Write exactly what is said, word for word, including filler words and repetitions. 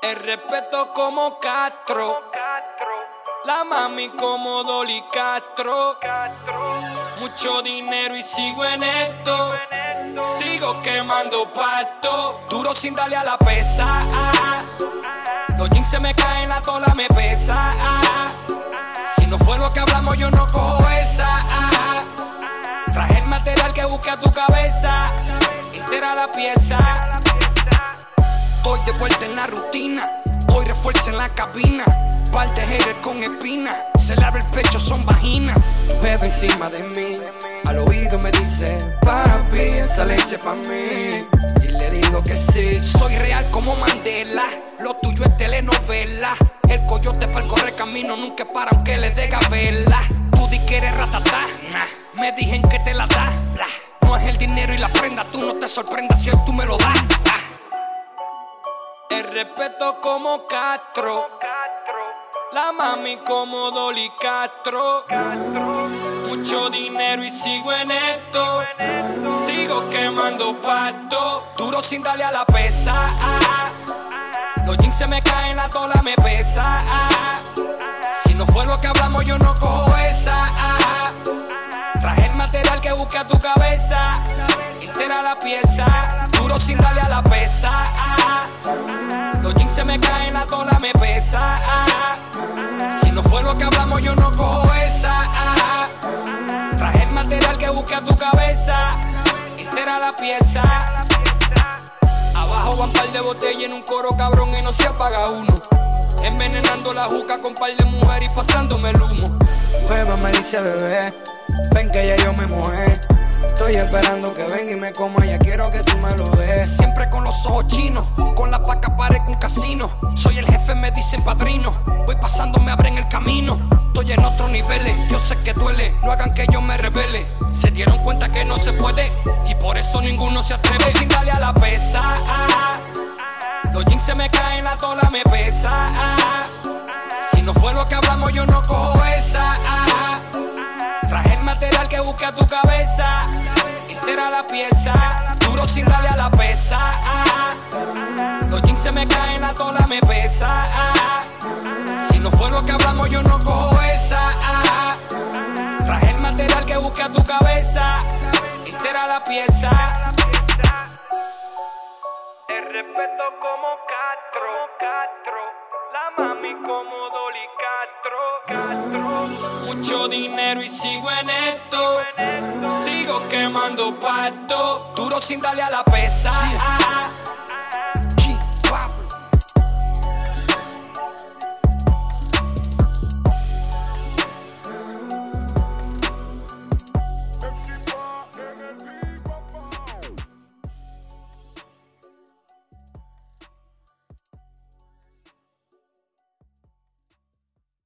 El respeto como Castro, la mami como Dolly Castro. Mucho dinero y sigo en esto, sigo quemando pasto. Duro sin darle a la pesa. Los jeans se me caen, la tola me pesa. Si no fue lo que hablamos yo no cojo esa. Traje el material que busca tu cabeza, entera la pieza. Estoy de vuelta en la rutina, hoy refuerzo en la cabina. Par de haters con espina, se le abre el pecho, son vaginas. Tu bebé encima de mí, al oído me dice: papi, esa leche pa' mí. Y le digo que sí. Soy real como Mandela, lo tuyo es telenovela. El coyote pa'l correr camino nunca para aunque le dé gabela. Tú di que eres ratatá, nah. Me dijen que te la da. No es el dinero y la prenda, tú no te sorprendas si hoy tú me lo das. El respeto como Castro, la mami como Dolly Castro. Mucho dinero y sigo en esto, sigo quemando pasto. Duro sin darle a la pesa. Los jeans se me caen, la tola me pesa. Si no fue lo que hablamos yo no cojo esa. Traje el material que busca tu cabeza, entera la pieza. Duro sin darle a la pesa. Los jeans se me caen, la tola me pesa. Si no fue lo que hablamos yo no cojo esa. Traje el material que busca tu cabeza, entera la pieza. Abajo van par de botellas en un coro cabrón y no se apaga uno. Envenenando la juca con par de mujeres y pasándome el humo. Beba me dice bebé, ven que ya yo me mojé. Estoy esperando que venga y me coma, ya quiero que tú me lo des. Siempre con los ojos chinos, con la paca parezco un casino. Soy el jefe, me dicen padrino. Voy pasando, me abren el camino. Estoy en otros niveles, yo sé que duele. No hagan que yo me revele. Se dieron cuenta que no se puede y por eso ninguno se atreve. Sin darle a la pesa. Los jeans se me caen, la tola me pesa. Si no fue lo que hablamos yo no cojo esa. Traje el material que busca tu cabeza, entera la pieza. Duro sin darle a la pesa. Los jeans se me caen, la tola me pesa. Si no fue lo que hablamos yo no cojo esa. Traje el material que busca tu cabeza, entera la pieza. El respeto como Castro, Castro. La mami como Dolly Castro, Castro. Mucho dinero y sigo en esto, sigo quemando pasto. Duro sin darle a la pesa.